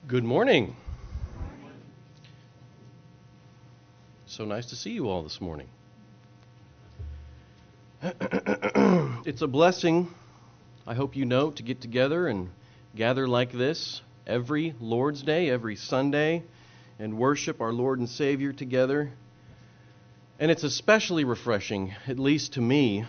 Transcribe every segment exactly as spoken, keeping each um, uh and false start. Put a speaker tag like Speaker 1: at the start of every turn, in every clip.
Speaker 1: Good morning. So nice to see you all this morning. It's a blessing, I hope you know, to get together and gather like this every Lord's Day, every Sunday, and worship our Lord and Savior together. And it's especially refreshing, at least to me,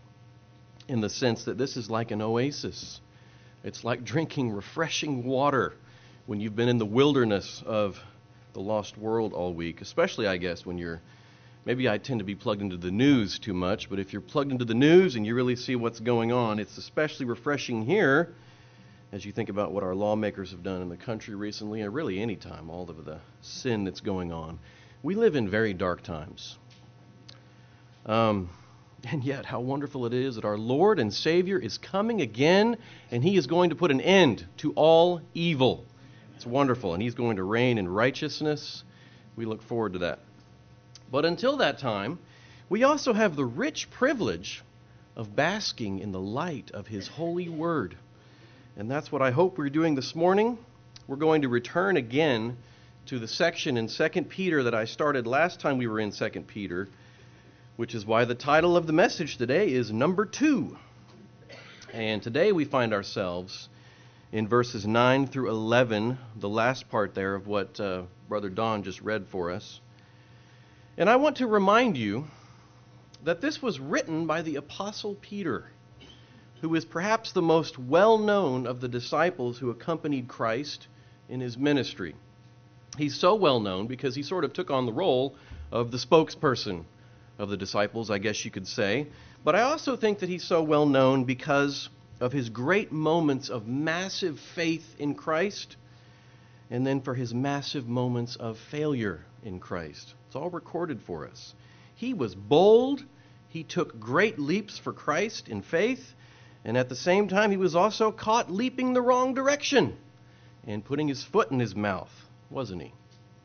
Speaker 1: in the sense that this is like an oasis. It's like drinking refreshing water when you've been in the wilderness of the lost world all week, especially, I guess, when you're, maybe I tend to be plugged into the news too much, but if you're plugged into the news and you really see what's going on, it's especially refreshing here as you think about what our lawmakers have done in the country recently, and really any time, all of the sin that's going on. We live in very dark times. Um, and yet, how wonderful it is that our Lord and Savior is coming again, and He is going to put an end to all evil. It's wonderful, and He's going to reign in righteousness. We look forward to that. But until that time, we also have the rich privilege of basking in the light of His holy word. And that's what I hope we're doing this morning. We're going to return again to the section in Second Peter that I started last time we were in Second Peter, which is why the title of the message today is Number Two. And today we find ourselves in verses nine through eleven, the last part there of what uh, Brother Don just read for us. And I want to remind you that this was written by the Apostle Peter, who is perhaps the most well-known of the disciples who accompanied Christ in His ministry. He's so well-known because he sort of took on the role of the spokesperson of the disciples, I guess you could say. But I also think that he's so well-known because of his great moments of massive faith in Christ, and then for his massive moments of failure in Christ. It's all recorded for us. He was bold, he took great leaps for Christ in faith, and at the same time he was also caught leaping the wrong direction and putting his foot in his mouth, wasn't he?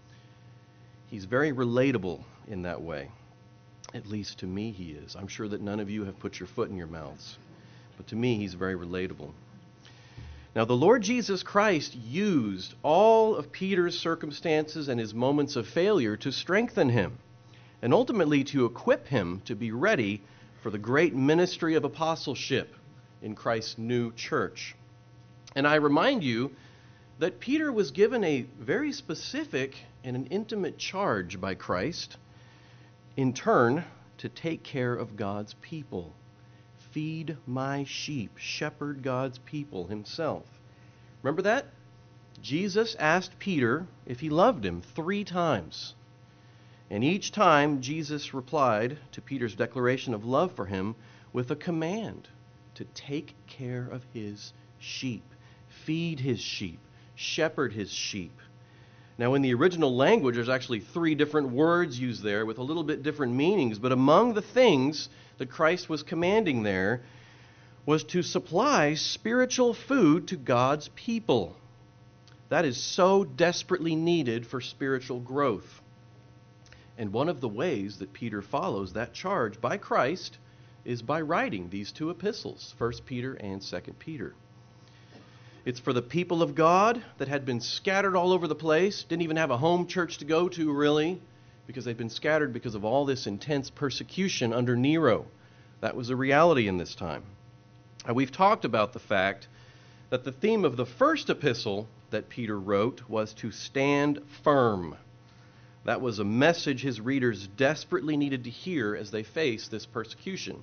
Speaker 1: He's very relatable in that way. At least to me he is. I'm sure that none of you have put your foot in your mouths. But to me, he's very relatable. Now, the Lord Jesus Christ used all of Peter's circumstances and his moments of failure to strengthen him, and ultimately to equip him to be ready for the great ministry of apostleship in Christ's new church. And I remind you that Peter was given a very specific and an intimate charge by Christ, in turn, to take care of God's people. Feed my sheep, shepherd God's people himself. Remember that? Jesus asked Peter if he loved him three times. And each time Jesus replied to Peter's declaration of love for him with a command to take care of his sheep, feed his sheep, shepherd his sheep. Now, in the original language, there's actually three different words used there with a little bit different meanings. But among the things that Christ was commanding there was to supply spiritual food to God's people. That is so desperately needed for spiritual growth. And one of the ways that Peter follows that charge by Christ is by writing these two epistles, First Peter and Second Peter. It's for the people of God that had been scattered all over the place, didn't even have a home church to go to, really, because they'd been scattered because of all this intense persecution under Nero. That was a reality in this time. And we've talked about the fact that the theme of the first epistle that Peter wrote was to stand firm. That was a message his readers desperately needed to hear as they faced this persecution.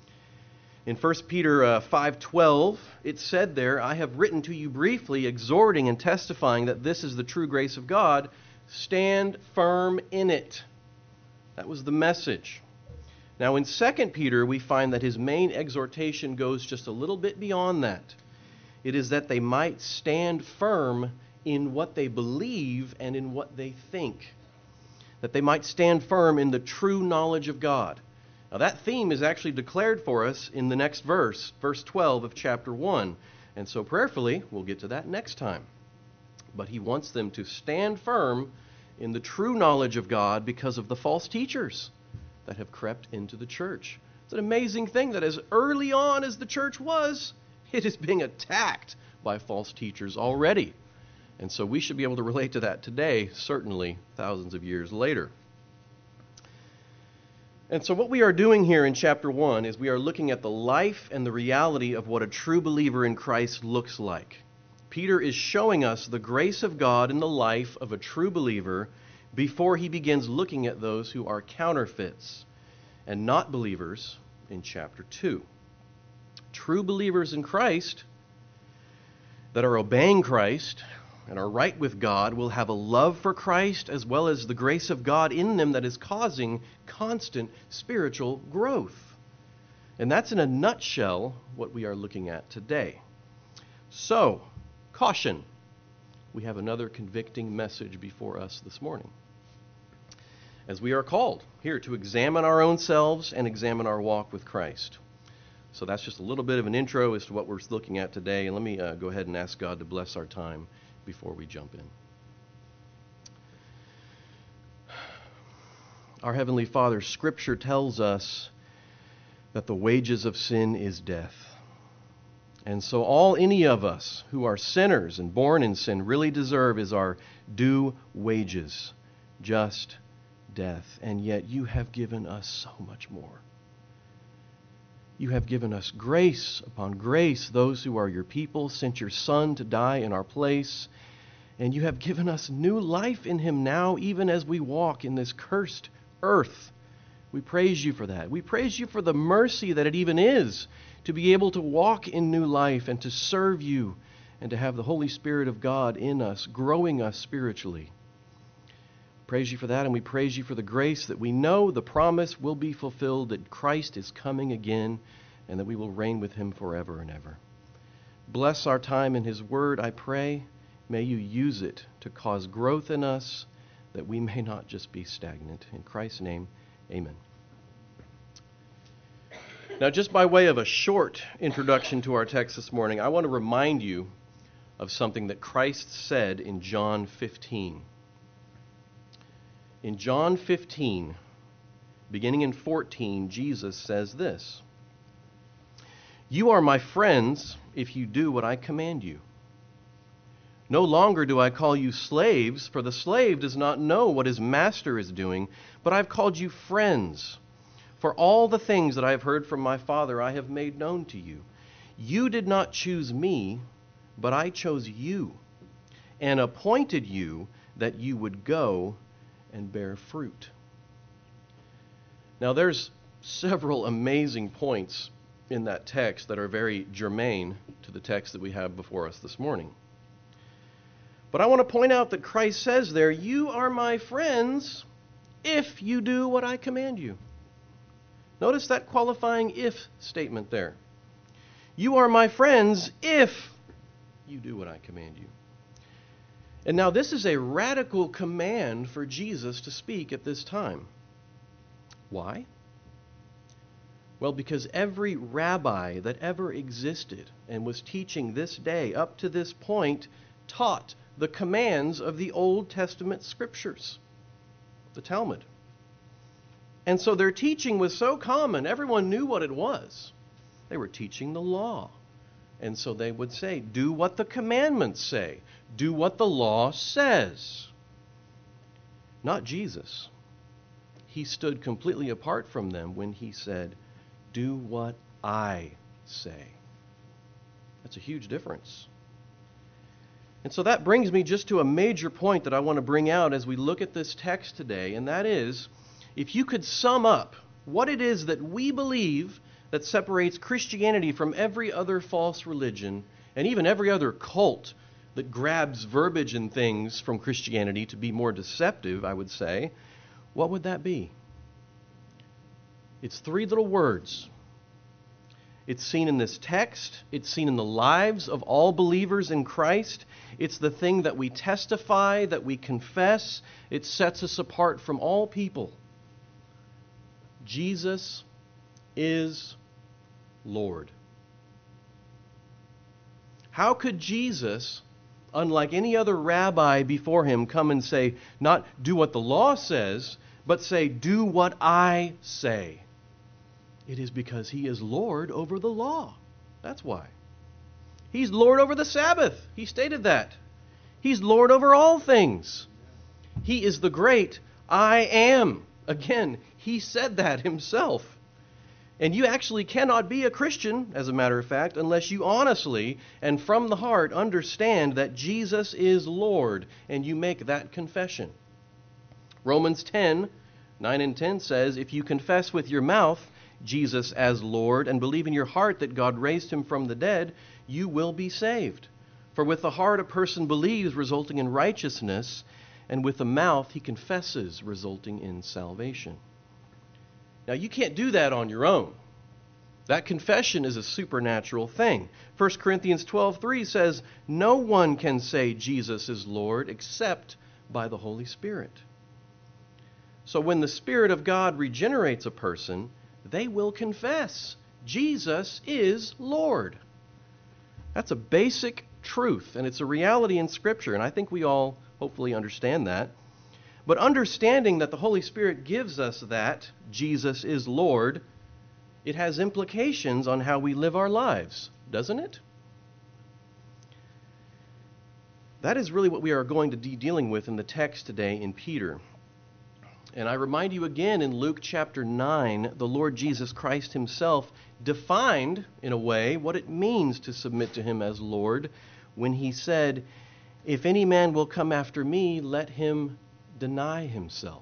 Speaker 1: In First Peter uh, five twelve, it said there, I have written to you briefly, exhorting and testifying that this is the true grace of God. Stand firm in it. That was the message. Now in Second Peter, we find that his main exhortation goes just a little bit beyond that. It is that they might stand firm in what they believe and in what they think. That they might stand firm in the true knowledge of God. Now that theme is actually declared for us in the next verse, verse twelve of chapter one. And so prayerfully, we'll get to that next time. But he wants them to stand firm in the true knowledge of God because of the false teachers that have crept into the church. It's an amazing thing that as early on as the church was, it is being attacked by false teachers already. And so we should be able to relate to that today, certainly thousands of years later. And so what we are doing here in chapter one is we are looking at the life and the reality of what a true believer in Christ looks like. Peter is showing us the grace of God in the life of a true believer before he begins looking at those who are counterfeits and not believers in chapter two. True believers in Christ that are obeying Christ and are right with God will have a love for Christ as well as the grace of God in them that is causing constant spiritual growth. And that's in a nutshell what we are looking at today. So, caution. We have another convicting message before us this morning. As we are called here to examine our own selves and examine our walk with Christ. So that's just a little bit of an intro as to what we're looking at today. And let me uh, go ahead and ask God to bless our time before we jump in. Our Heavenly Father, Scripture tells us that the wages of sin is death. And so all any of us who are sinners and born in sin really deserve is our due wages, just death. And yet you have given us so much more. You have given us grace upon grace, those who are your people, sent your Son to die in our place, and you have given us new life in him now, even as we walk in this cursed earth. We praise you for that. We praise you for the mercy that it even is to be able to walk in new life and to serve you and to have the Holy Spirit of God in us, growing us spiritually. Praise you for that, and we praise you for the grace that we know the promise will be fulfilled, that Christ is coming again, and that we will reign with him forever and ever. Bless our time in his word, I pray. May you use it to cause growth in us, that we may not just be stagnant. In Christ's name, amen. Now, just by way of a short introduction to our text this morning, I want to remind you of something that Christ said in John fifteen. In John fifteen, beginning in fourteen, Jesus says this: "You are my friends if you do what I command you. No longer do I call you slaves, for the slave does not know what his master is doing, but I've called you friends. For all the things that I have heard from my Father I have made known to you. You did not choose me, but I chose you, and appointed you that you would go and bear fruit." Now there's several amazing points in that text that are very germane to the text that we have before us this morning. But I want to point out that Christ says there, "You are my friends if you do what I command you." Notice that qualifying if statement there. You are my friends if you do what I command you. And now this is a radical command for Jesus to speak at this time. Why? Well, because every rabbi that ever existed and was teaching this day up to this point taught the commands of the Old Testament scriptures, the Talmud. And so their teaching was so common, everyone knew what it was. They were teaching the law. And so they would say, do what the commandments say. Do what the law says. Not Jesus. He stood completely apart from them when he said, do what I say. That's a huge difference. And so that brings me just to a major point that I want to bring out as we look at this text today, and that is, if you could sum up what it is that we believe that separates Christianity from every other false religion and even every other cult that grabs verbiage and things from Christianity to be more deceptive, I would say, what would that be? It's three little words. It's seen in this text. It's seen in the lives of all believers in Christ. It's the thing that we testify, that we confess. It sets us apart from all people. Jesus is Lord. How could Jesus, unlike any other rabbi before him, come and say, not do what the law says, but say, do what I say? It is because he is Lord over the law. That's why. He's Lord over the Sabbath. He stated that. He's Lord over all things. He is the great I am. Again, he said that himself. And you actually cannot be a Christian, as a matter of fact, unless you honestly and from the heart understand that Jesus is Lord, and you make that confession. Romans ten, nine and ten says, if you confess with your mouth Jesus as Lord and believe in your heart that God raised him from the dead, you will be saved. For with the heart a person believes, resulting in righteousness, and with the mouth he confesses, resulting in salvation. Now, you can't do that on your own. That confession is a supernatural thing. First Corinthians twelve three says, no one can say Jesus is Lord except by the Holy Spirit. So when the Spirit of God regenerates a person, they will confess Jesus is Lord. That's a basic truth, and it's a reality in Scripture, and I think we all hopefully understand that. But understanding that the Holy Spirit gives us that, Jesus is Lord, it has implications on how we live our lives, doesn't it? That is really what we are going to be dealing with in the text today in Peter. And I remind you again, in Luke chapter nine, the Lord Jesus Christ himself defined, in a way, what it means to submit to him as Lord when he said, if any man will come after me, let him deny himself.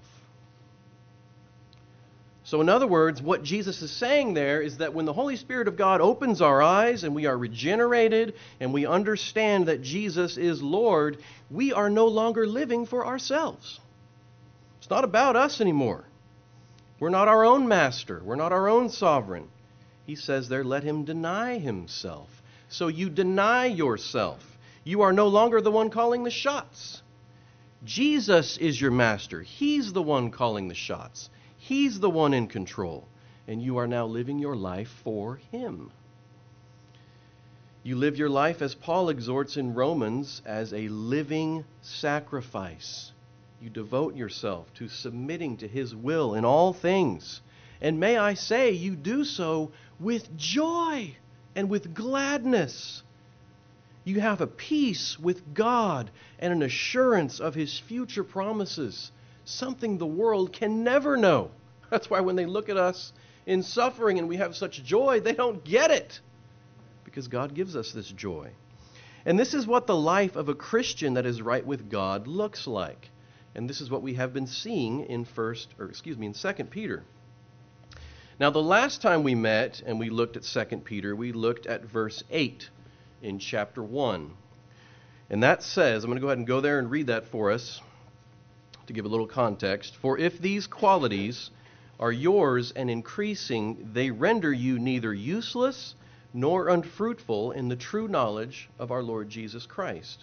Speaker 1: So in other words, what Jesus is saying there is that when the Holy Spirit of God opens our eyes and we are regenerated and we understand that Jesus is Lord, we are no longer living for ourselves. It's not about us anymore. We're not our own master. We're not our own sovereign. He says there, let him deny himself. So you deny yourself. You are no longer the one calling the shots. Jesus is your master. He's the one calling the shots. He's the one in control. And you are now living your life for him. You live your life, as Paul exhorts in Romans, as a living sacrifice. You devote yourself to submitting to his will in all things. And may I say, you do so with joy and with gladness. You have a peace with God and an assurance of his future promises, something the world can never know. That's why when they look at us in suffering and we have such joy, they don't get it, because God gives us this joy. And this is what the life of a Christian that is right with God looks like. And this is what we have been seeing in first, or excuse me, in Second Peter. Now, the last time we met and we looked at Second Peter, we looked at verse eight in chapter one. And that says, I'm going to go ahead and go there and read that for us to give a little context. For if these qualities are yours and increasing, they render you neither useless nor unfruitful in the true knowledge of our Lord Jesus Christ.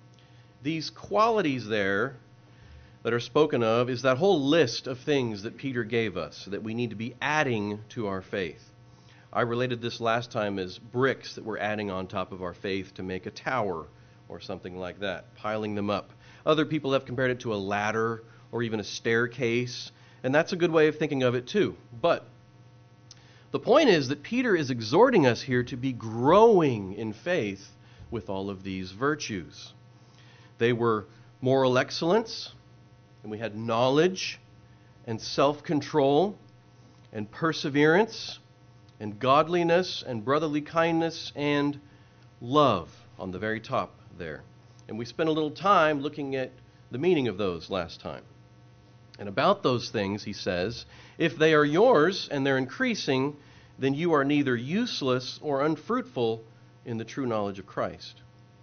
Speaker 1: These qualities there that are spoken of is that whole list of things that Peter gave us that we need to be adding to our faith. I related this last time as bricks that we're adding on top of our faith to make a tower or something like that, piling them up. Other people have compared it to a ladder or even a staircase, and that's a good way of thinking of it too. But the point is that Peter is exhorting us here to be growing in faith with all of these virtues. They were moral excellence, and we had knowledge and self-control and perseverance and godliness and brotherly kindness and love on the very top there. And we spent a little time looking at the meaning of those last time. And about those things, he says, if they are yours and they're increasing, then you are neither useless or unfruitful in the true knowledge of Christ.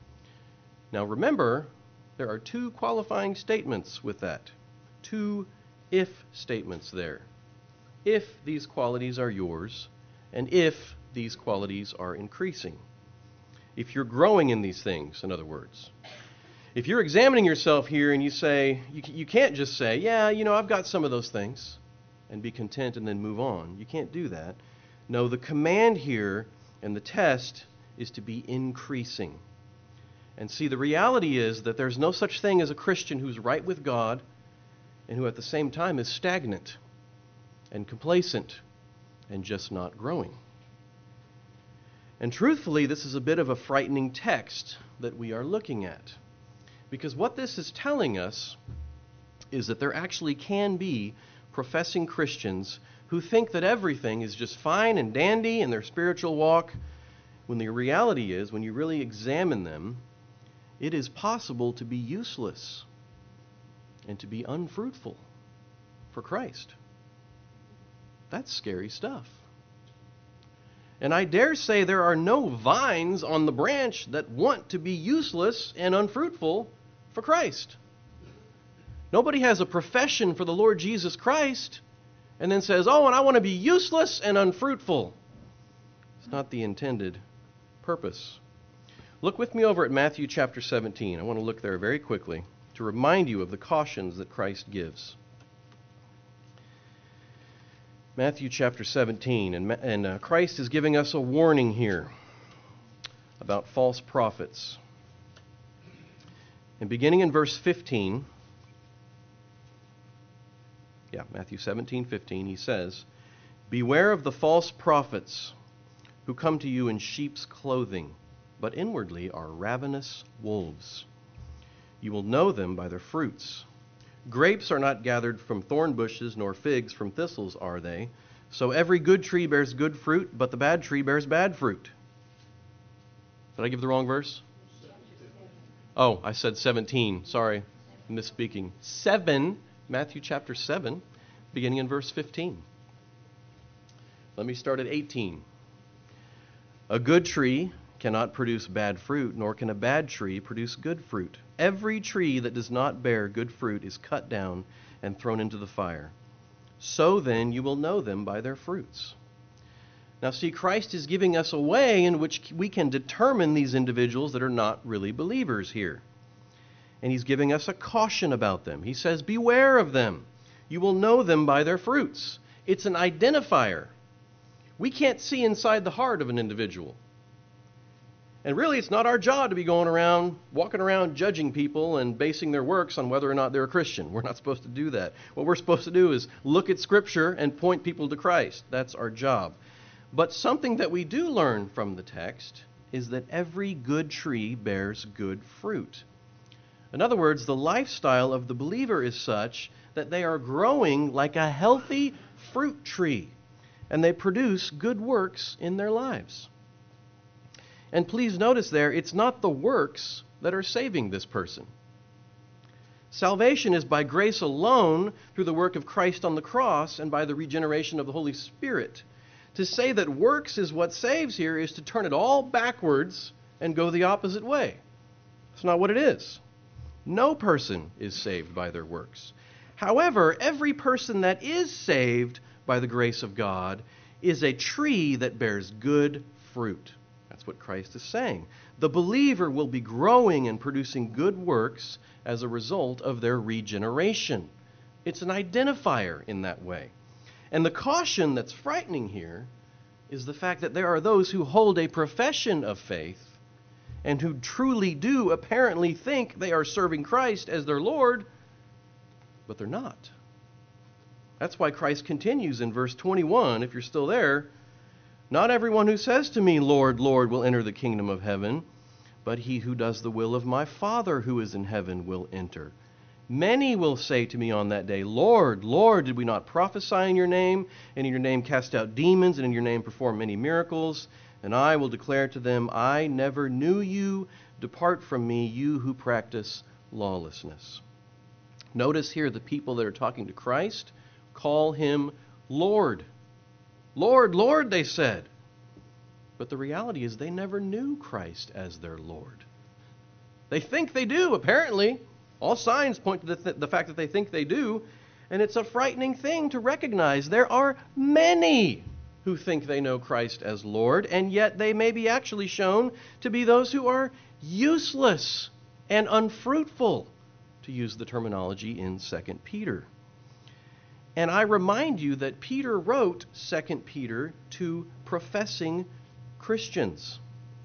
Speaker 1: Now remember, there are two qualifying statements with that. Two if statements there. If these qualities are yours, and if these qualities are increasing. If you're growing in these things, in other words. If you're examining yourself here and you say, you, you can't just say, yeah, you know, I've got some of those things, and be content and then move on. You can't do that. No, the command here and the test is to be increasing. And see, the reality is that there's no such thing as a Christian who's right with God and who at the same time is stagnant and complacent and just not growing. And truthfully, this is a bit of a frightening text that we are looking at. Because what this is telling us is that there actually can be professing Christians who think that everything is just fine and dandy in their spiritual walk, when the reality is, when you really examine them, it is possible to be useless and to be unfruitful for Christ. That's scary stuff. And I dare say there are no vines on the branch that want to be useless and unfruitful for Christ. Nobody has a profession for the Lord Jesus Christ and then says, oh, and I want to be useless and unfruitful. It's not the intended purpose. Look with me over at Matthew chapter seventeen. I want to look there very quickly to remind you of the cautions that Christ gives. Matthew chapter seventeen, and, and uh, Christ is giving us a warning here about false prophets. And beginning in verse fifteen, yeah, Matthew seventeen, fifteen, he says, beware of the false prophets who come to you in sheep's clothing, but inwardly are ravenous wolves. You will know them by their fruits. Grapes are not gathered from thorn bushes, nor figs from thistles are they. So every good tree bears good fruit, but the bad tree bears bad fruit. Did I give the wrong verse? Oh, I said seventeen. Sorry, misspeaking. seven, Matthew chapter seven, beginning in verse fifteen. Let me start at eighteen. A good tree cannot produce bad fruit, nor can a bad tree produce good fruit. Every tree that does not bear good fruit is cut down and thrown into the fire. So then you will know them by their fruits. Now see, Christ is giving us a way in which we can determine these individuals that are not really believers here. And he's giving us a caution about them. He says, beware of them. You will know them by their fruits. It's an identifier. We can't see inside the heart of an individual. And really, it's not our job to be going around, walking around judging people and basing their works on whether or not they're a Christian. We're not supposed to do that. What we're supposed to do is look at Scripture and point people to Christ. That's our job. But something that we do learn from the text is that every good tree bears good fruit. In other words, the lifestyle of the believer is such that they are growing like a healthy fruit tree, and they produce good works in their lives. And please notice there, it's not the works that are saving this person. Salvation is by grace alone through the work of Christ on the cross and by the regeneration of the Holy Spirit. To say that works is what saves here is to turn it all backwards and go the opposite way. That's not what it is. No person is saved by their works. However, every person that is saved by the grace of God is a tree that bears good fruit. That's what Christ is saying. The believer will be growing and producing good works as a result of their regeneration. It's an identifier in that way. And the caution that's frightening here is the fact that there are those who hold a profession of faith and who truly do apparently think they are serving Christ as their Lord, but they're not. That's why Christ continues in verse twenty-one, if you're still there. Not everyone who says to me, Lord, Lord, will enter the kingdom of heaven, but he who does the will of my Father who is in heaven will enter. Many will say to me on that day, Lord, Lord, did we not prophesy in your name, and in your name cast out demons, and in your name perform many miracles? And I will declare to them, I never knew you. Depart from me, you who practice lawlessness. Notice here the people that are talking to Christ call him Lord. Lord, Lord, they said. But the reality is they never knew Christ as their Lord. They think they do, apparently. All signs point to the, th- the fact that they think they do. And it's a frightening thing to recognize. There are many who think they know Christ as Lord, and yet they may be actually shown to be those who are useless and unfruitful, to use the terminology in Second Peter. And I remind you that Peter wrote Second Peter to professing Christians.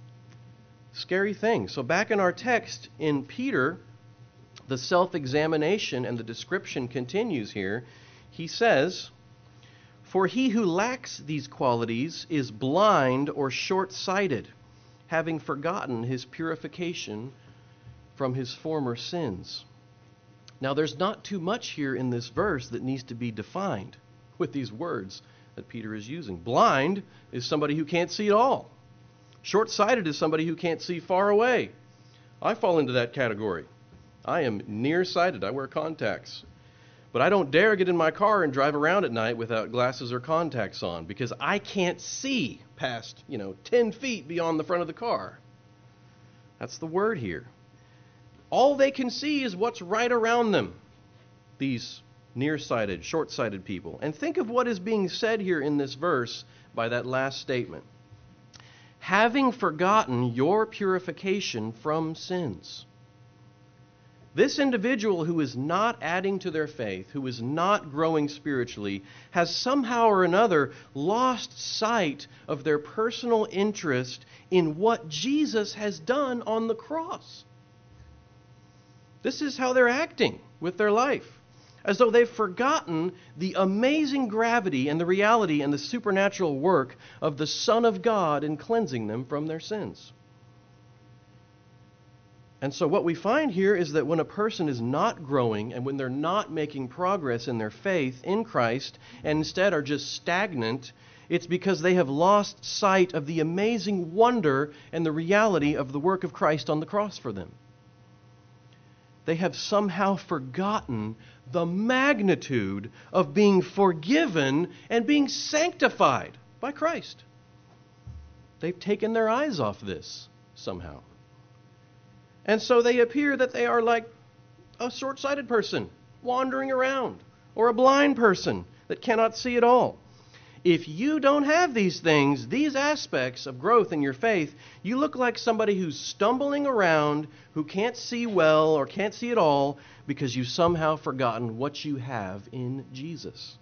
Speaker 1: Scary thing. So back in our text in Peter, the self-examination and the description continues here. He says, for he who lacks these qualities is blind or short-sighted, having forgotten his purification from his former sins. Now, there's not too much here in this verse that needs to be defined with these words that Peter is using. Blind is somebody who can't see at all. Short-sighted is somebody who can't see far away. I fall into that category. I am nearsighted. I wear contacts. But I don't dare get in my car and drive around at night without glasses or contacts on because I can't see past, you know, ten feet beyond the front of the car. That's the word here. All they can see is what's right around them, these nearsighted, short-sighted people. And think of what is being said here in this verse by that last statement. Having forgotten your purification from sins. This individual who is not adding to their faith, who is not growing spiritually, has somehow or another lost sight of their personal interest in what Jesus has done on the cross. This is how they're acting with their life, as though they've forgotten the amazing gravity and the reality and the supernatural work of the Son of God in cleansing them from their sins. And so what we find here is that when a person is not growing and when they're not making progress in their faith in Christ and instead are just stagnant, it's because they have lost sight of the amazing wonder and the reality of the work of Christ on the cross for them. They have somehow forgotten the magnitude of being forgiven and being sanctified by Christ. They've taken their eyes off this somehow. And so they appear that they are like a short-sighted person wandering around, or a blind person that cannot see at all. If you don't have these things, these aspects of growth in your faith, you look like somebody who's stumbling around, who can't see well or can't see at all because you've somehow forgotten what you have in Jesus.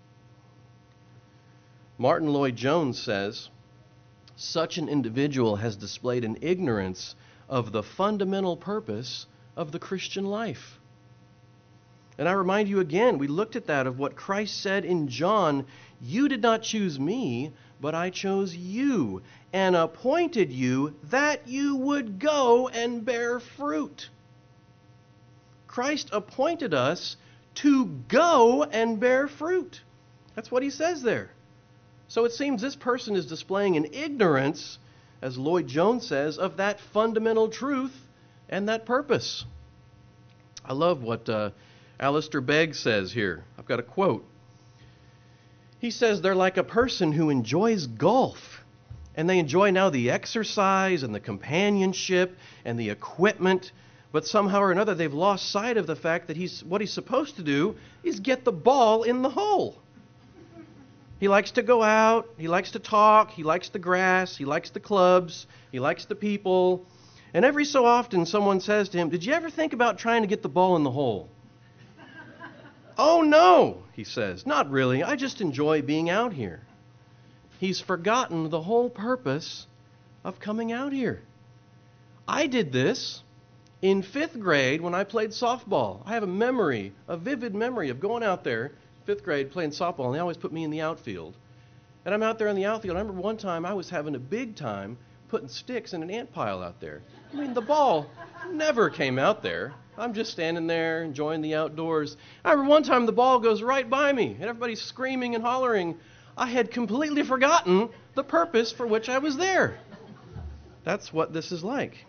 Speaker 1: Martin Lloyd-Jones says, such an individual has displayed an ignorance of the fundamental purpose of the Christian life. And I remind you again, we looked at that of what Christ said in John, you did not choose me, but I chose you and appointed you that you would go and bear fruit. Christ appointed us to go and bear fruit. That's what he says there. So it seems this person is displaying an ignorance, as Lloyd-Jones says, of that fundamental truth and that purpose. I love what uh, Alistair Begg says here. I've got a quote. He says they're like a person who enjoys golf, and they enjoy now the exercise and the companionship and the equipment, but somehow or another they've lost sight of the fact that he's what he's supposed to do is get the ball in the hole. He likes to go out, he likes to talk, he likes the grass, he likes the clubs, he likes the people. And every so often someone says to him, did you ever think about trying to get the ball in the hole? Oh no, he says, not really. I just enjoy being out here. He's forgotten the whole purpose of coming out here. I did this in fifth grade when I played softball. I have a memory, a vivid memory of going out there fifth grade playing softball, and they always put me in the outfield. And I'm out there in the outfield. I remember one time I was having a big time putting sticks in an ant pile out there. I mean, the ball never came out there. I'm just standing there enjoying the outdoors. I remember one time the ball goes right by me, and everybody's screaming and hollering. I had completely forgotten the purpose for which I was there. That's what this is like.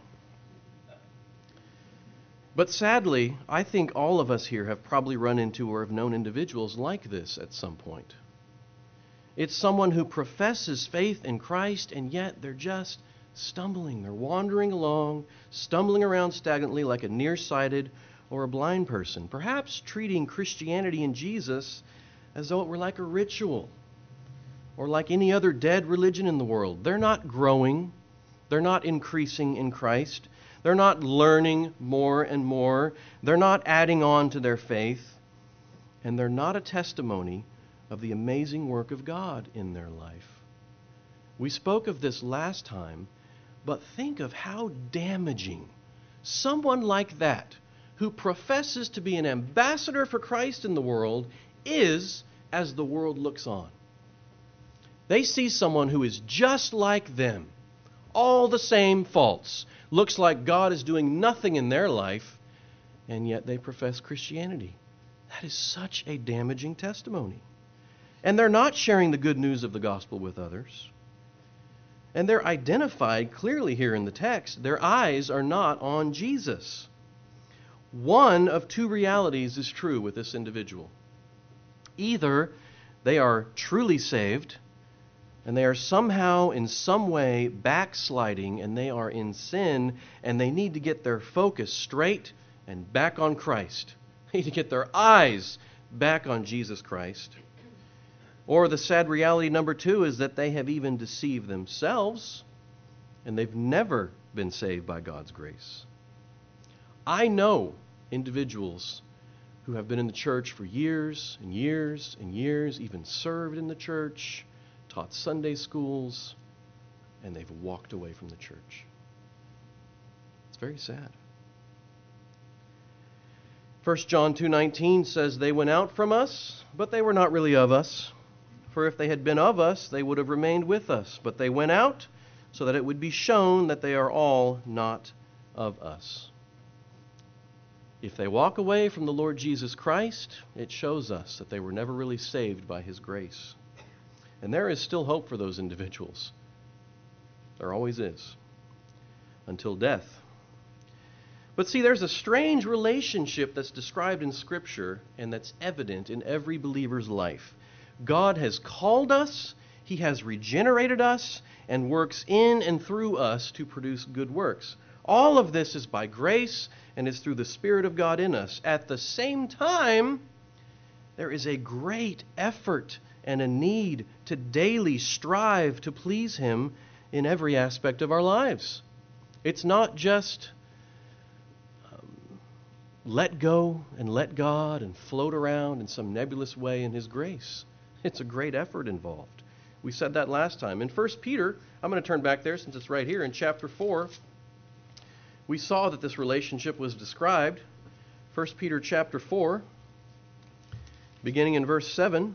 Speaker 1: But sadly, I think all of us here have probably run into or have known individuals like this at some point. It's someone who professes faith in Christ, and yet they're just stumbling. They're wandering along, stumbling around stagnantly like a nearsighted or a blind person, perhaps treating Christianity and Jesus as though it were like a ritual or like any other dead religion in the world. They're not growing. They're not increasing in Christ. They're not learning more and more. They're not adding on to their faith. And they're not a testimony of the amazing work of God in their life. We spoke of this last time, but think of how damaging someone like that, who professes to be an ambassador for Christ in the world, is as the world looks on. They see someone who is just like them, all the same faults. Looks like God is doing nothing in their life, and yet they profess Christianity. That is such a damaging testimony. And they're not sharing the good news of the gospel with others. And they're identified clearly here in the text. Their eyes are not on Jesus. One of two realities is true with this individual. Either they are truly saved, and they are somehow, in some way, backsliding, and they are in sin, and they need to get their focus straight and back on Christ. They need to get their eyes back on Jesus Christ. Or the sad reality number two is that they have even deceived themselves, and they've never been saved by God's grace. I know individuals who have been in the church for years and years and years, even served in the church, taught Sunday schools, and they've walked away from the church. It's very sad. First John two nineteen says, "They went out from us, but they were not really of us. For if they had been of us, they would have remained with us. But they went out so that it would be shown that they are all not of us." If they walk away from the Lord Jesus Christ, it shows us that they were never really saved by His grace. And there is still hope for those individuals. There always is. Until death. But see, there's a strange relationship that's described in Scripture and that's evident in every believer's life. God has called us, He has regenerated us, and works in and through us to produce good works. All of this is by grace and is through the Spirit of God in us. At the same time, there is a great effort and a need to daily strive to please Him in every aspect of our lives. It's not just um, let go and let God and float around in some nebulous way in His grace. It's a great effort involved. We said that last time. In First Peter, I'm going to turn back there since it's right here in chapter four. We saw that this relationship was described. First Peter chapter four, beginning in verse seven.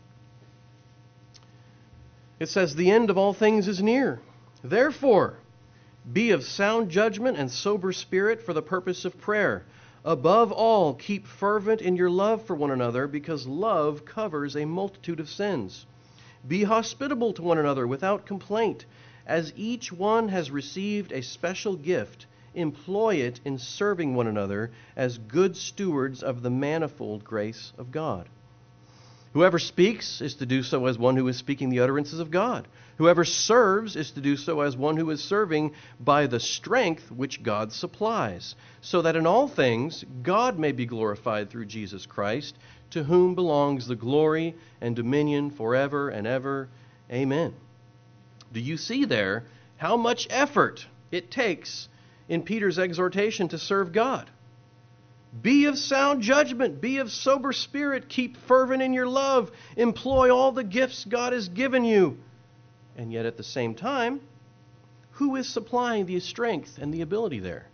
Speaker 1: It says, "The end of all things is near. Therefore, be of sound judgment and sober spirit for the purpose of prayer. Above all, keep fervent in your love for one another, because love covers a multitude of sins. Be hospitable to one another without complaint. As each one has received a special gift, employ it in serving one another as good stewards of the manifold grace of God. Whoever speaks is to do so as one who is speaking the utterances of God. Whoever serves is to do so as one who is serving by the strength which God supplies, so that in all things God may be glorified through Jesus Christ, to whom belongs the glory and dominion forever and ever. Amen." Do you see there how much effort it takes in Peter's exhortation to serve God? Be of sound judgment, be of sober spirit, keep fervent in your love, employ all the gifts God has given you. And yet at the same time, who is supplying the strength and the ability there?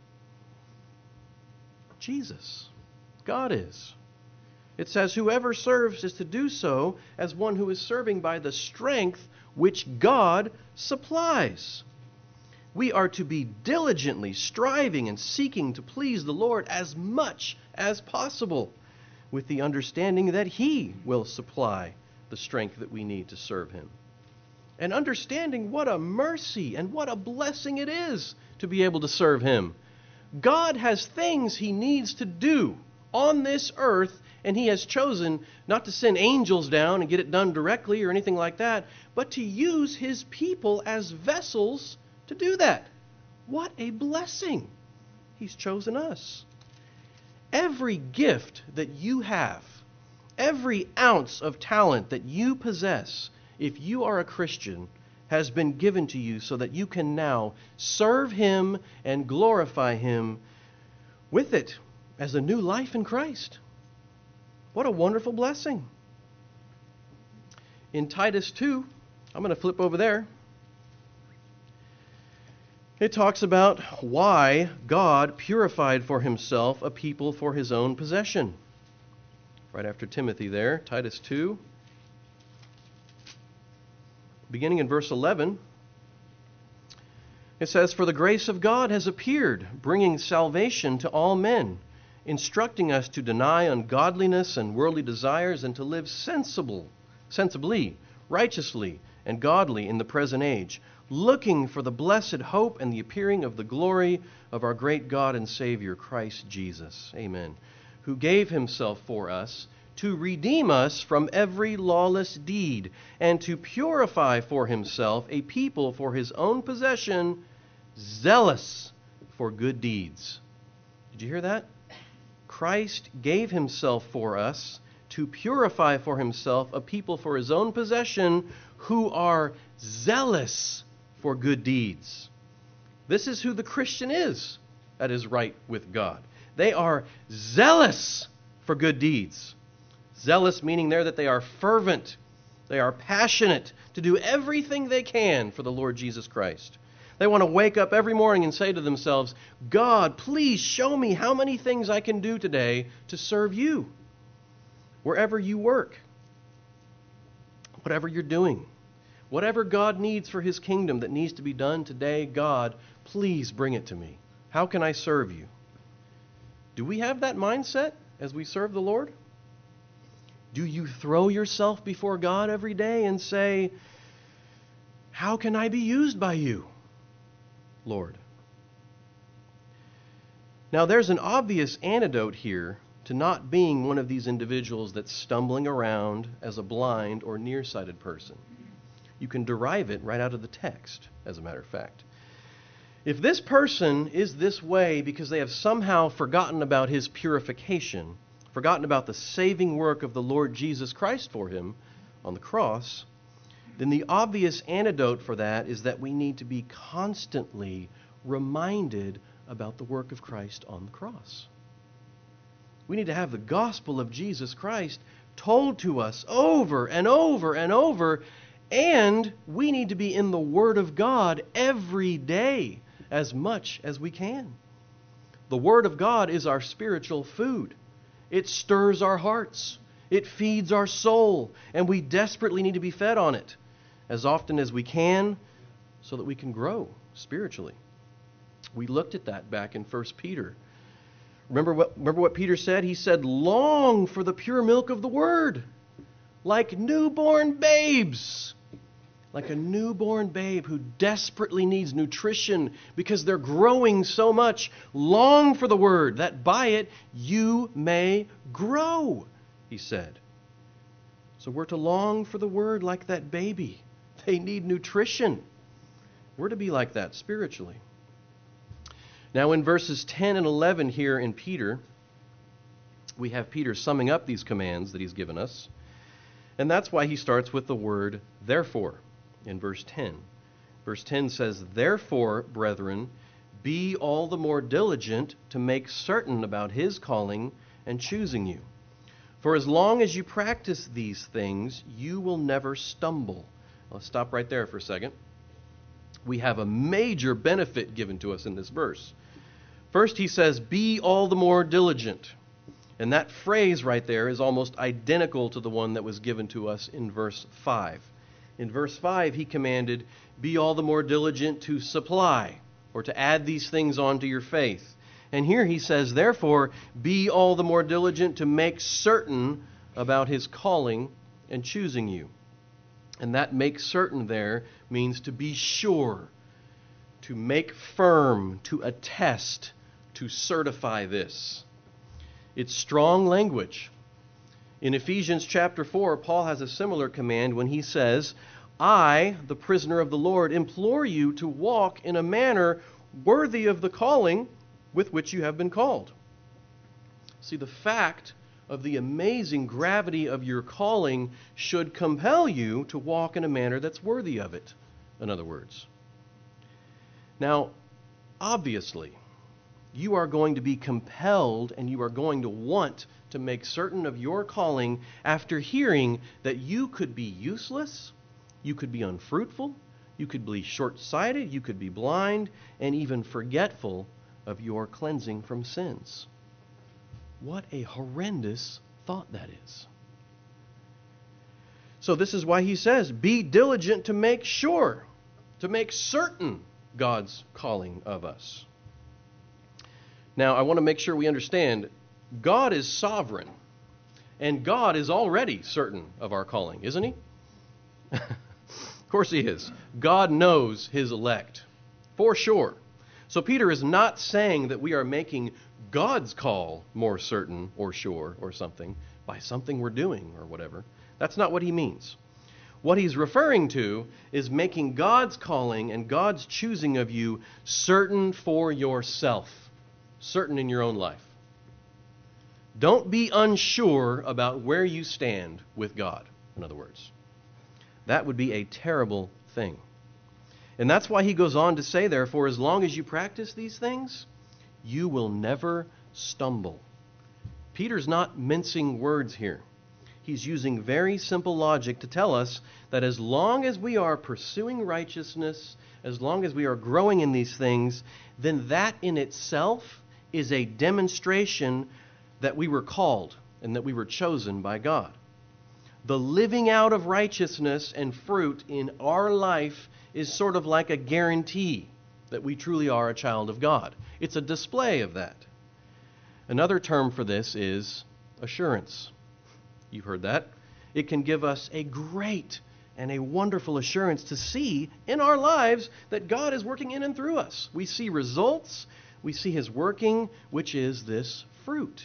Speaker 1: Jesus. God is. It says, whoever serves is to do so as one who is serving by the strength which God supplies. We are to be diligently striving and seeking to please the Lord as much as possible, with the understanding that He will supply the strength that we need to serve Him. And understanding what a mercy and what a blessing it is to be able to serve Him. God has things He needs to do on this earth, and He has chosen not to send angels down and get it done directly or anything like that, but to use His people as vessels to do that. What a blessing. He's chosen us. Every gift that you have, every ounce of talent that you possess, if you are a Christian, has been given to you so that you can now serve Him and glorify Him with it as a new life in Christ. What a wonderful blessing. In Titus two, I'm going to flip over there. It talks about why God purified for Himself a people for His own possession. Right after Timothy there, Titus two. Beginning in verse eleven, it says, "For the grace of God has appeared, bringing salvation to all men, instructing us to deny ungodliness and worldly desires and to live sensible, sensibly, righteously, and godly in the present age, looking for the blessed hope and the appearing of the glory of our great God and Savior, Christ Jesus. Amen. Who gave himself for us to redeem us from every lawless deed and to purify for himself a people for his own possession, zealous for good deeds. Did you hear that? Christ gave himself for us to purify for himself a people for his own possession who are zealous for good deeds. This is who the Christian is that is right with God. They are zealous for good deeds. Zealous meaning there that they are fervent, they are passionate to do everything they can for the Lord Jesus Christ. They want to wake up every morning and say to themselves, God, please show me how many things I can do today to serve you. Wherever you work, whatever you're doing, whatever God needs for his kingdom that needs to be done today, God, please bring it to me. How can I serve you? Do we have that mindset as we serve the Lord? Do you throw yourself before God every day and say, how can I be used by you, Lord? Now, there's an obvious antidote here to not being one of these individuals that's stumbling around as a blind or nearsighted person. You can derive it right out of the text, as a matter of fact. If this person is this way because they have somehow forgotten about his purification, forgotten about the saving work of the Lord Jesus Christ for him on the cross, then the obvious antidote for that is that we need to be constantly reminded about the work of Christ on the cross. We need to have the gospel of Jesus Christ told to us over and over and over, and we need to be in the Word of God every day as much as we can. The Word of God is our spiritual food. It stirs our hearts. It feeds our soul, and we desperately need to be fed on it as often as we can so that we can grow spiritually. We looked at that back in First Peter. Remember what, remember what Peter said? He said, long for the pure milk of the Word, like newborn babes. Like a newborn babe who desperately needs nutrition because they're growing so much. Long for the Word, that by it you may grow, he said. So we're to long for the Word like that baby. They need nutrition. We're to be like that spiritually. Now in verses ten and eleven here in Peter, we have Peter summing up these commands that he's given us. And that's why he starts with the word therefore in verse ten. Verse ten says, therefore, brethren, be all the more diligent to make certain about his calling and choosing you. For as long as you practice these things, you will never stumble. Let's stop right there for a second. We have a major benefit given to us in this verse. First, he says, be all the more diligent. And that phrase right there is almost identical to the one that was given to us in verse five. In verse five, he commanded, be all the more diligent to supply, or to add these things onto your faith. And here he says, therefore, be all the more diligent to make certain about his calling and choosing you. And that make certain there means to be sure, to make firm, to attest, to certify this. It's strong language. In Ephesians chapter four, Paul has a similar command when he says, I, the prisoner of the Lord, implore you to walk in a manner worthy of the calling with which you have been called. See, the fact of the amazing gravity of your calling should compel you to walk in a manner that's worthy of it, in other words. Now, obviously, you are going to be compelled and you are going to want to make certain of your calling after hearing that you could be useless, you could be unfruitful, you could be short-sighted, you could be blind, and even forgetful of your cleansing from sins. What a horrendous thought that is. So this is why he says, be diligent to make sure, to make certain God's calling of us. Now, I want to make sure we understand, God is sovereign, and God is already certain of our calling, isn't he? Of course he is. God knows his elect, for sure. So Peter is not saying that we are making God's call more certain or sure or something by something we're doing or whatever. That's not what he means. What he's referring to is making God's calling and God's choosing of you certain for yourself, certain in your own life. Don't be unsure about where you stand with God, in other words. That would be a terrible thing. And that's why he goes on to say, therefore, as long as you practice these things, you will never stumble. Peter's not mincing words here. He's using very simple logic to tell us that as long as we are pursuing righteousness, as long as we are growing in these things, then that in itself is a demonstration that we were called and that we were chosen by God. The living out of righteousness and fruit in our life is sort of like a guarantee that we truly are a child of God. It's a display of that. Another term for this is assurance. You've heard that. It can give us a great and a wonderful assurance to see in our lives that God is working in and through us. We see results. We see his working, which is this fruit.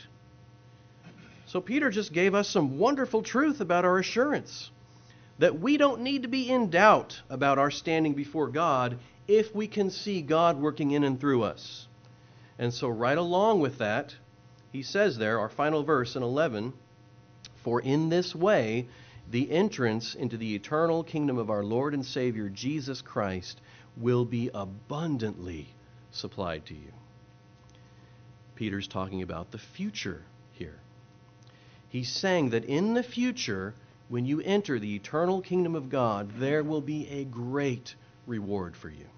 Speaker 1: So Peter just gave us some wonderful truth about our assurance, that we don't need to be in doubt about our standing before God if we can see God working in and through us. And so right along with that, he says there, our final verse in eleven, for in this way the entrance into the eternal kingdom of our Lord and Savior Jesus Christ will be abundantly supplied to you. Peter's talking about the future here. He's saying that in the future, when you enter the eternal kingdom of God, there will be a great reward for you.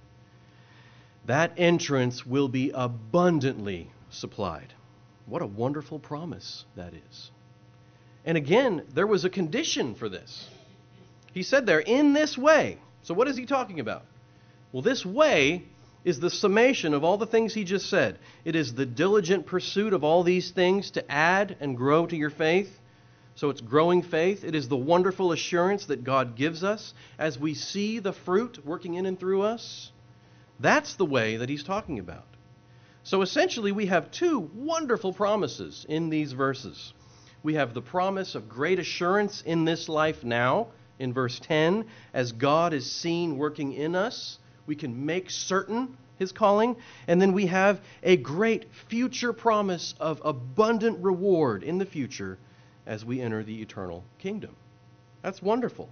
Speaker 1: That entrance will be abundantly supplied. What a wonderful promise that is. And again, there was a condition for this. He said there, in this way. So what is he talking about? Well, this way is the summation of all the things he just said. It is the diligent pursuit of all these things to add and grow to your faith. So it's growing faith. It is the wonderful assurance that God gives us as we see the fruit working in and through us. That's the way that he's talking about. So essentially we have two wonderful promises in these verses. We have the promise of great assurance in this life now, in verse ten, as God is seen working in us. We can make certain his calling. And then we have a great future promise of abundant reward in the future as we enter the eternal kingdom. That's wonderful.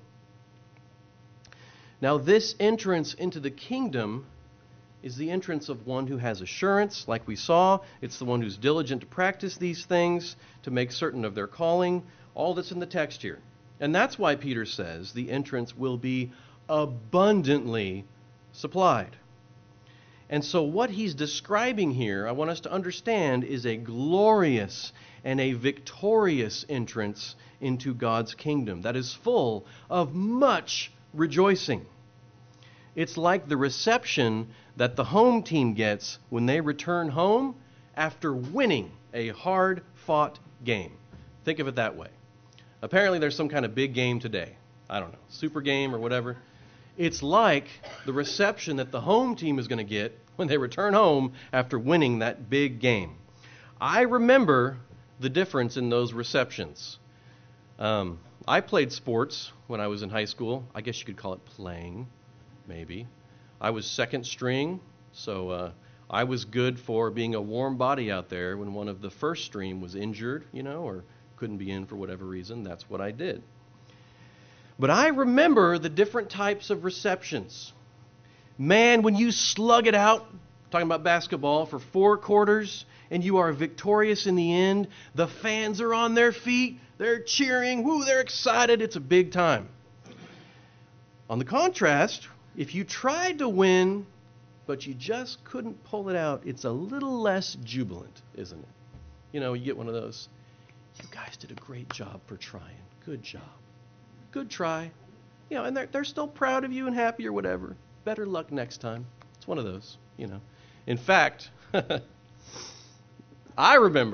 Speaker 1: Now, this entrance into the kingdom is the entrance of one who has assurance, like we saw. It's the one who's diligent to practice these things, to make certain of their calling. All that's in the text here. And that's why Peter says the entrance will be abundantly supplied. And so what he's describing here, I want us to understand, is a glorious and a victorious entrance into God's kingdom that is full of much rejoicing. It's like the reception that the home team gets when they return home after winning a hard-fought game. Think of it that way. Apparently there's some kind of big game today. I don't know, super game or whatever. It's like the reception that the home team is going to get when they return home after winning that big game. I remember the difference in those receptions. Um, I played sports when I was in high school. I guess you could call it playing, maybe. I was second string, so uh, I was good for being a warm body out there when one of the first string was injured, you know, or couldn't be in for whatever reason. That's what I did. But I remember the different types of receptions. Man, when you slug it out, talking about basketball, for four quarters, and you are victorious in the end, the fans are on their feet, they're cheering, woo, they're excited, it's a big time. On the contrast, if you tried to win, but you just couldn't pull it out, it's a little less jubilant, isn't it? You know, you get one of those, you guys did a great job for trying, good job. Good try. You know, and they're, they're still proud of you and happy or whatever. Better luck next time. It's one of those, you know. In fact, I remember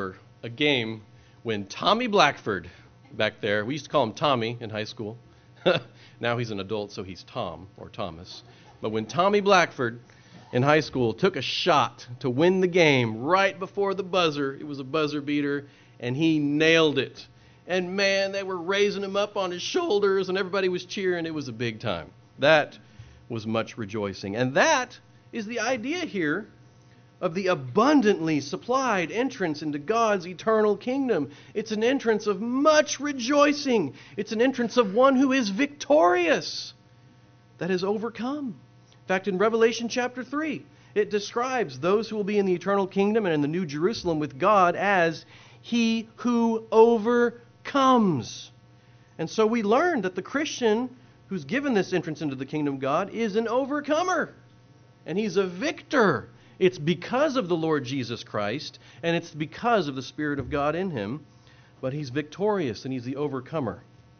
Speaker 1: a game when Tommy Blackford, back there, we used to call him Tommy in high school. Now he's an adult, so he's Tom or Thomas. But when Tommy Blackford in high school took a shot to win the game right before the buzzer, it was a buzzer beater, and he nailed it. And man, they were raising him up on his shoulders, and everybody was cheering. It was a big time. That was much rejoicing. And that is the idea here of the abundantly supplied entrance into God's eternal kingdom. It's an entrance of much rejoicing. It's an entrance of one who is victorious, that has overcome. In fact, in Revelation chapter three, it describes those who will be in the eternal kingdom and in the New Jerusalem with God as he who overcomes. And so we learn that the Christian who's given this entrance into the kingdom of God is an overcomer. And he's a victor. It's because of the Lord Jesus Christ, and it's because of the Spirit of God in him. But he's victorious, and he's the overcomer.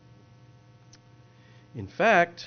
Speaker 1: In fact,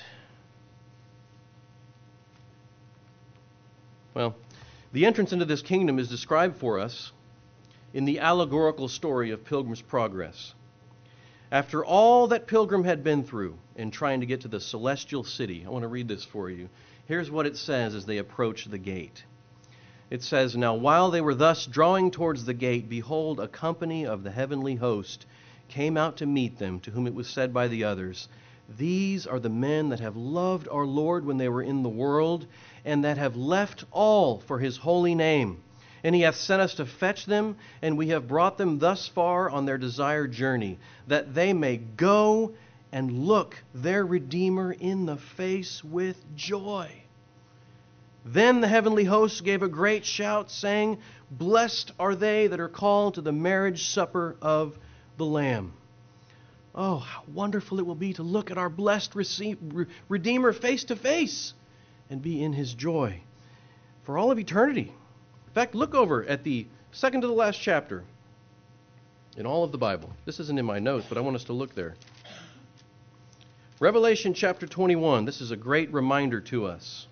Speaker 1: well, the entrance into this kingdom is described for us in the allegorical story of Pilgrim's Progress. After all that Pilgrim had been through in trying to get to the celestial city, I want to read this for you. Here's what it says as they approach the gate. It says, "Now while they were thus drawing towards the gate, behold, a company of the heavenly host came out to meet them, to whom it was said by the others, These are the men that have loved our Lord when they were in the world, and that have left all for his holy name. And he hath sent us to fetch them, and we have brought them thus far on their desired journey, that they may go and look their Redeemer in the face with joy. Then the heavenly hosts gave a great shout, saying, Blessed are they that are called to the marriage supper of the Lamb." Oh, how wonderful it will be to look at our blessed Redeemer face to face and be in his joy for all of eternity. In fact, look over at the second to the last chapter in all of the Bible. This isn't in my notes, but I want us to look there. Revelation chapter twenty-one. This is a great reminder to us.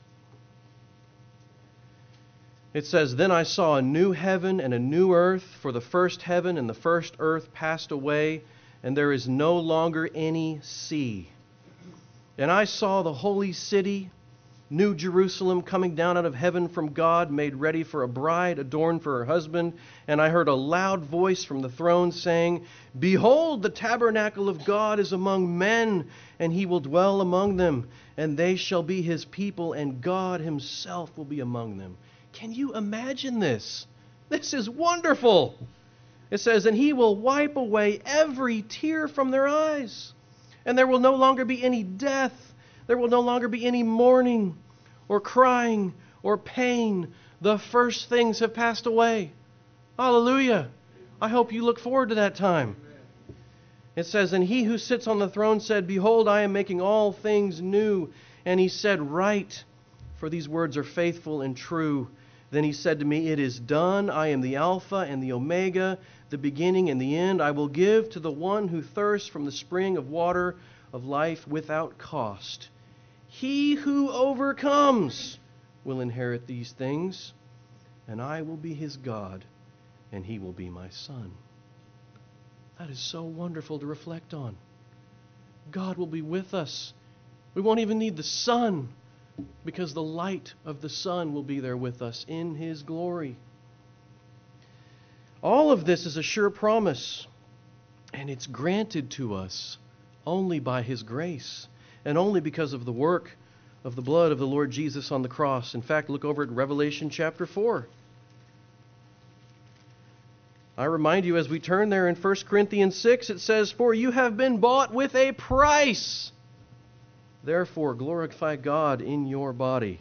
Speaker 1: It says, "Then I saw a new heaven and a new earth, for the first heaven and the first earth passed away, and there is no longer any sea. And I saw the holy city, New Jerusalem, coming down out of heaven from God, made ready for a bride adorned for her husband. And I heard a loud voice from the throne saying, Behold, the tabernacle of God is among men, and he will dwell among them, and they shall be his people, and God himself will be among them." Can you imagine this? This is wonderful. It says, "And he will wipe away every tear from their eyes, and there will no longer be any death. There will no longer be any mourning or crying or pain. The first things have passed away." Hallelujah. I hope you look forward to that time. It says, "And he who sits on the throne said, Behold, I am making all things new. And he said, Write, for these words are faithful and true. Then he said to me, It is done. I am the Alpha and the Omega, the beginning and the end. I will give to the one who thirsts from the spring of water of life without cost. He who overcomes will inherit these things, and I will be his God, and he will be my son." That is so wonderful to reflect on. God will be with us. We won't even need the sun, because the light of the sun will be there with us in his glory. All of this is a sure promise, and it's granted to us only by his grace, and only because of the work of the blood of the Lord Jesus on the cross. In fact, look over at Revelation chapter four. I remind you, as we turn there in First Corinthians six, it says, "For you have been bought with a price. Therefore, glorify God in your body."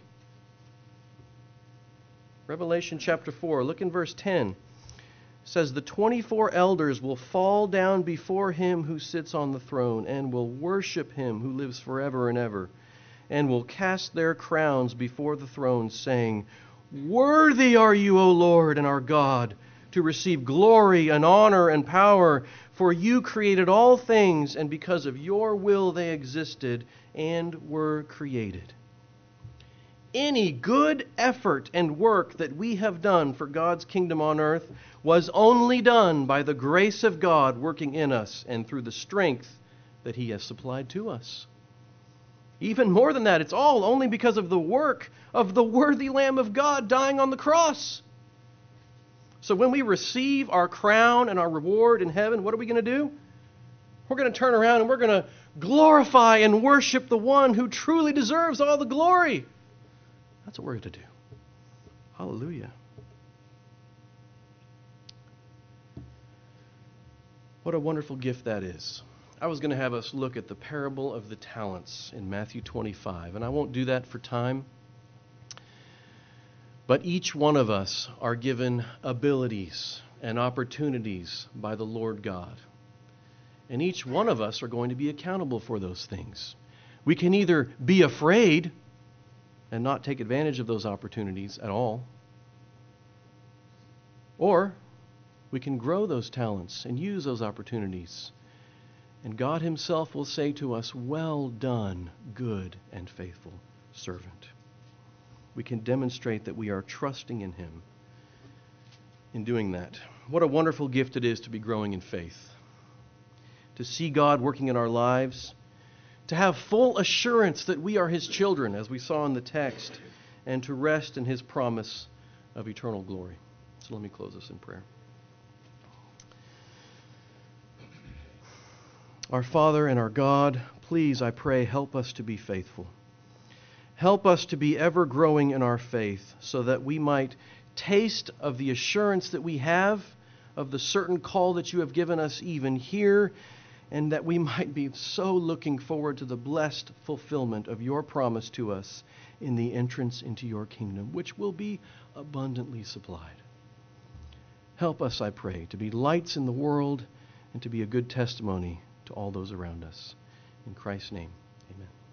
Speaker 1: Revelation chapter four, look in verse ten. It says, "The twenty-four elders will fall down before him who sits on the throne, and will worship him who lives forever and ever, and will cast their crowns before the throne, saying, Worthy are you, O Lord and our God, to receive glory and honor and power, for you created all things, and because of your will they existed and were created." any good effort and work that we have done for God's kingdom on earth was only done by the grace of God working in us and through the strength that He has supplied to us. Even more than that, it's all only because of the work of the worthy Lamb of God dying on the cross. So when we receive our crown and our reward in heaven, what are we going to do? We're going to turn around and we're going to glorify and worship the one who truly deserves all the glory. That's what we're going to do. Hallelujah. What a wonderful gift that is. I was going to have us look at the parable of the talents in Matthew twenty-five, and I won't do that for time. But each one of us are given abilities and opportunities by the Lord God. And each one of us are going to be accountable for those things. We can either be afraid and not take advantage of those opportunities at all, or we can grow those talents and use those opportunities. And God Himself will say to us, "Well done, good and faithful servant." We can demonstrate that we are trusting in Him in doing that. What a wonderful gift it is to be growing in faith. To see God working in our lives. To have full assurance that we are His children, as we saw in the text. And to rest in His promise of eternal glory. So let me close this in prayer. Our Father and our God, please, I pray, help us to be faithful. Help us to be ever growing in our faith so that we might taste of the assurance that we have of the certain call that You have given us even here, and that we might be so looking forward to the blessed fulfillment of Your promise to us in the entrance into Your kingdom, which will be abundantly supplied. Help us, I pray, to be lights in the world and to be a good testimony to all those around us. In Christ's name, amen.